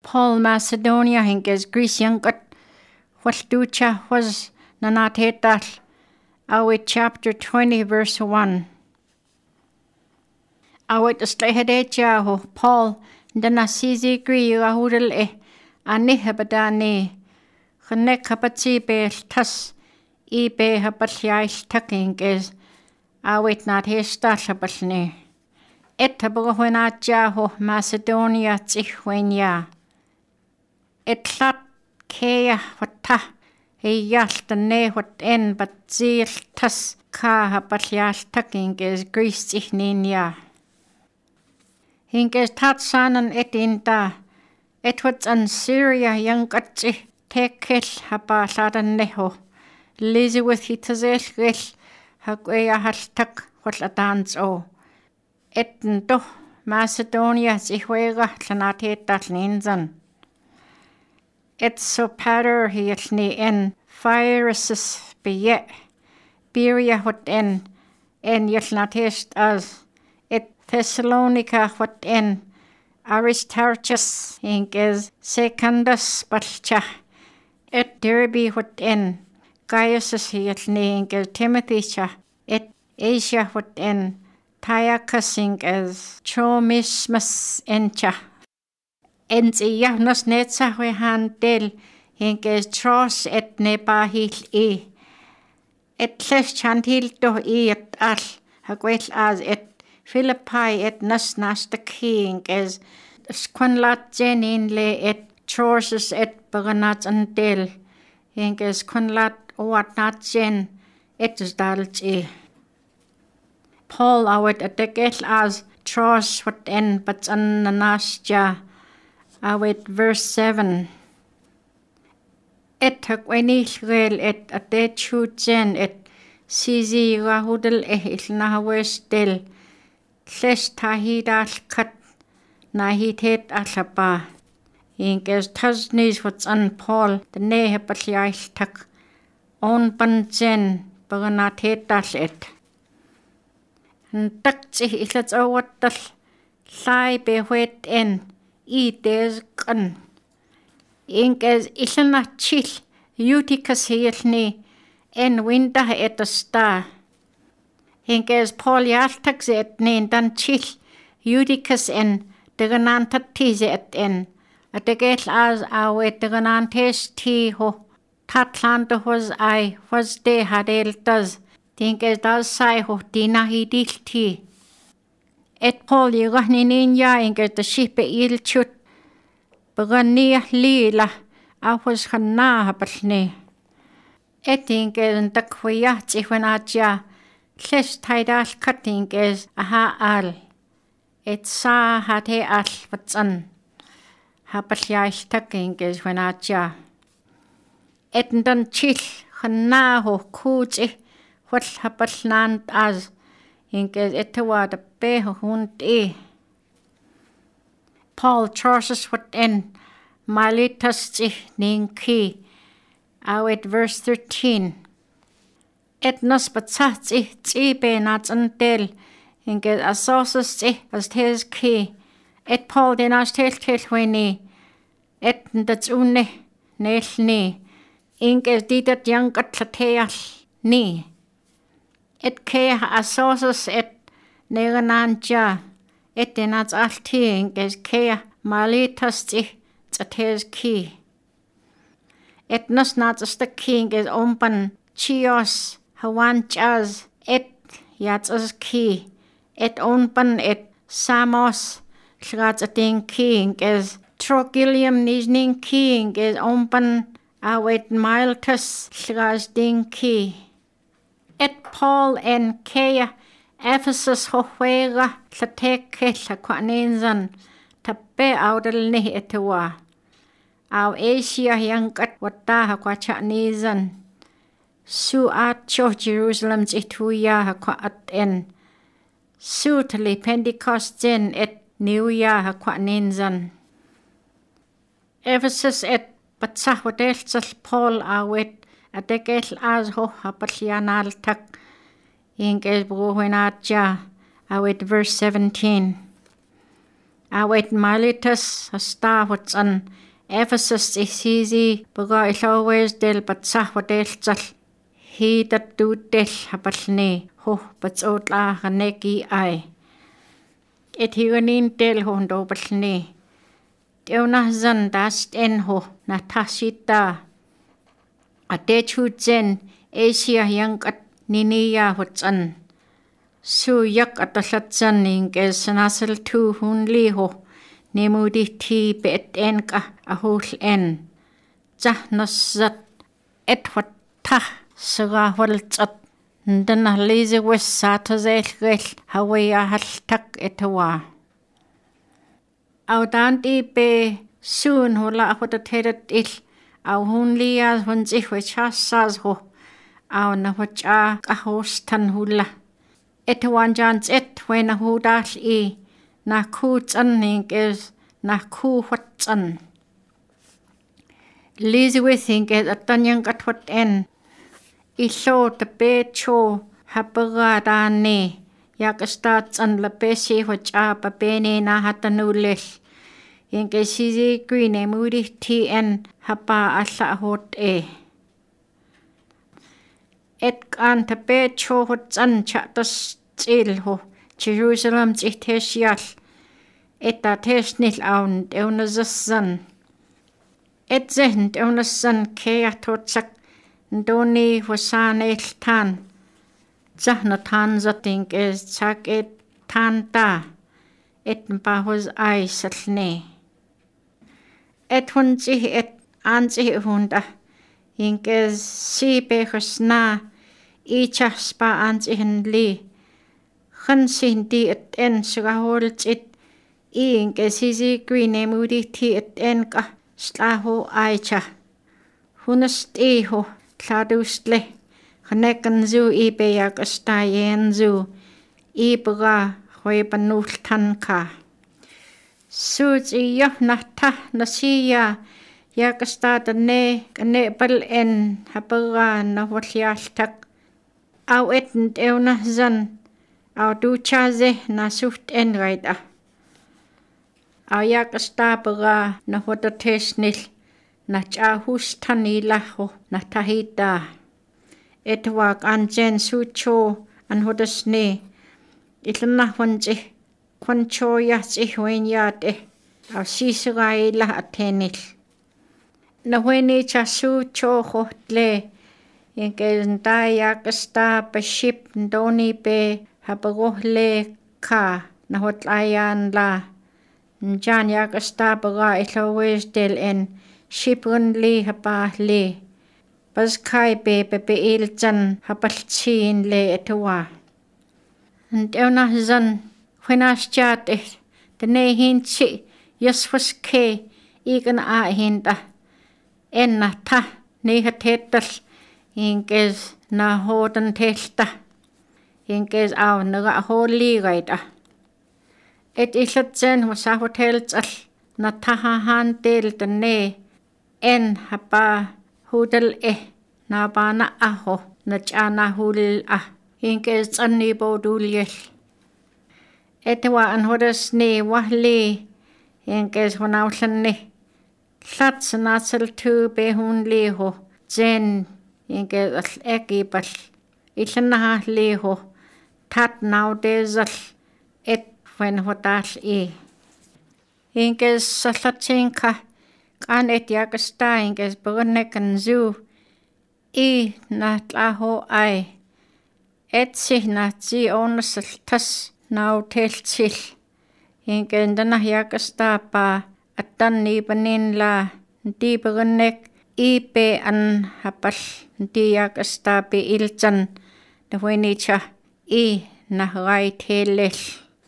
Paul Macedonia hinges Greece yankat walducha was nanatetal awit chapter 20 verse 1. Awit aslahedecha ho Paul dana sizi gri rahudel ani habadani khanek hapatsi be tas I be hapalyais takinges awit nat hesta habalni. Et habuhwenatja ho Macedonia tsihwenya. Et lat kea wata yaltane wat en batzil tas ka hapalyas takinges Greece tsihninya. Hinges tatsanan et inda et wats an Syria yangatsi tekel hapasadan neho. Elizabeth hitazel hagwea hastak watlatans o. Etndo Macedonia zihwega tlanatetal ninzan. Et Sopater hielni en viruses biye. Biria wat en yelnatest as. Et Thessalonica wat en Aristarchus inges secundus balcha. Et Derby wat en Gaius hielni inges Timothy cha. Et Asia wat en Tychicus inges Tromismus encha. Ens iahnos netsa han del inges tros et nebahil Et les chantil do et al hagwel as et Philippi et nasnasta king as squanlat jenin le et troses et baganat andel inges squanlat oat nat jen et dalci. Paul awet ategel as tros wat en but ananasja awet verse 7. Et hagwenil et atechu jen et sizi rahudel ilnahawestel les tahidal kat nahitet alaba. Inges tasnis what's an Paul the nehepalyais tak on banjen baganatet dal et. Takti ilats awatal lai bewet en des kan. Inges ilana chil Eutychus hielni en winda et a star. Inges Paul yaltax et nen dan chil Eutychus en deganantatis et en. Ategel as awet deganantes ti ho tatlanta was I was de hadel does. Tinges das sai ho dina hidilti. Et Paul yigahnin ya inges the ship il chut. Bagania lila was hana habalni. Et inges dakwiyat ihwanaja. Les taidal cuttinges aha al. Et sa hate al watsan. Habalyais takinges wanaja. Et dan chil hana ho kuji. What habalnant as. Inges etawa da beho hund Paul charges what en. Malitas ninki. Awet verse 13. Et nos batsat be nats andel. Inges asosus as tes ki. Et Paul denas tel weni. Et ndats une nel ni. Inges didat yangat lateal ni. Et ke asosus et negananja. Et denats alti inges ke malitas tes ki. Et nos nats the king is ompan chios hawanchas et yatsas ki. Et ompan et samos shrats king is trogilium nizning king is ompan awet miltus shras ki. Et Paul en Kea Ephesus hohuera tlateke tlaquanenzan tabe audel ni etewa. Au Asia yangat wata haquachanizan. Su acho Jerusalem ituya haquat en. Su tali Pentecost jen et Neuya haquanenzan. Ephesus et batsahwadelsal Paul awet adegel as ho hapatlianal tak. Inges bruhenatja awet verse 17. Awet Miletus Hastavutsan Ephesus isizi Baga Ilawes del Batsahwadel He that do del Habalne Ho Batsotla Haneki I. Et hiranin del Hondo Balne. Deuna zan dast enho na tasita. A dechu zen Asia yang at niniya hutsan. Su yak at alatsan inges nasal tu hun liho. Nemudi ti bet enka ahul en. Zah nasat et wat tah sara waltzat. Ndana leze wes satazel gel hawaya haltak etawa. Au danti be soon hola hodat hedat il. Au hun lias hun zich wechasas ho. Au na wacha kahos tan hula. Etawan jans et wena hudal I. Na ku tsan is na ku wat tsan. Leze with inges atanyang katwat en. Iso te be cho hapaga ne yakastats an la pesi wacha papene na hatanulil. Inge sizi green moody tn hapa alla hot e. Et kan te be cho hotsan chatas til ho Jerusalem tihesial. Eta tesnil aun eunazan. Et zehn eunazan kea totsak. Ndoni wasane tan. Zahna tan zating is chak et tan ta. Et mpa was ai salne. Et hunzi et anzi hunda. Inkes si behus na. Icha spa anzi li. Hansin di et en sugahol it. Inkes hizi green moody ti et en ka. Slaho aicha. Hunast iho. Tladustle, Hanekan zoo ibeyak astayen zoo, ibra huebanul tanka. Suits iyah nata nasiya, yakasta ne kanebal en habara na watyaltak. Au etnt euna zan, au duchaze na suft en raida. Au yakasta bara na watatesnil. Na chahus tanilaho na tahita. Etwak anjen sucho an hodasne. Itlana honje. Kwancho yasi huen yate. Au sisrai la atenil. Na hueni cha sucho hotle. Inke ndaya kasta pa ship ndoni pe habagohle ka. Na hotlayan la. Njan ya kasta baga itlawes del en. Shipun li hapa li. Bas kai be il jan hapalchin le etwa. And euna zan whenas chat the ne hinchi yes was ke igan a hinda. Enna ta ne hatetal inkes na hodan telta. Inkes au naga holi gaida. Et islat zen was a hotels al na taha han del the ne. En hapa hudal na bana aho na chana hulil Inkes anni boduliel. Etwa an hodas ne wahli. Inkes honaulan ne. Lats nasal tu behun liho. Zen inkes al ekibal. Ilanaha liho. Tat now desal. Et when hodal Inkes salatinka. Kan et yakasta inkes burnekan zoo. Na tlaho ai. Et si na ti onasal tas nau teltil. Inken dana yakasta pa atan ni panin la. Di burnek ipe an hapal. Di yakasta pe ilchan. Na wenicha na rai telil.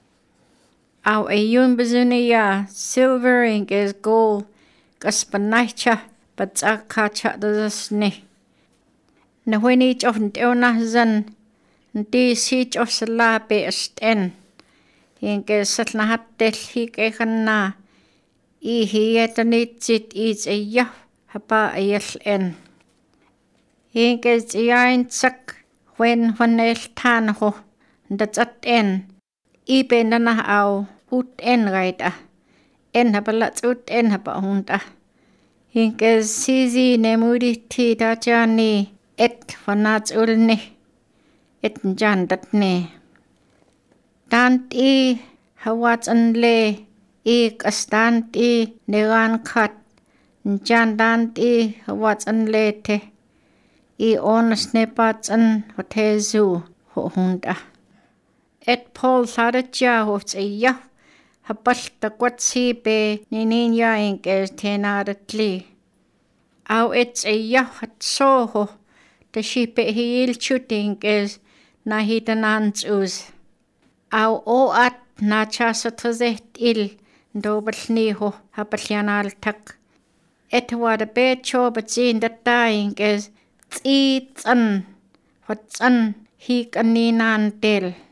Au ayun bazuniya silver inkes gold. Kaspanaicha batsakacha dasne. Na wenich of nteona zan. Di sich of salape esten. Inke satnahatel hikekan na. Ihietanitsit is a hapa ayel en. Inke ziyain sak when el tanho. That's at en. Ibe nana au ut en raida. en hapalatut en hapahunta. Hinkes sisi nemuditi dajani et vanats ulni et jandatni. Tant I hawats anle I kastant I neran kat jandant I hawats anle te I onas nepats an hotezu hunta. Et Paul sadatja hos ja hapalta kwatsi be nininja inkes tenadatli. Au et ja hat soho te shipe hiil chutinkes na hitanans us. Au oat na chasatazet il dobalniho hapalyanaltak. Et wada becho batsin datainkes tsan watsan hik aninan del.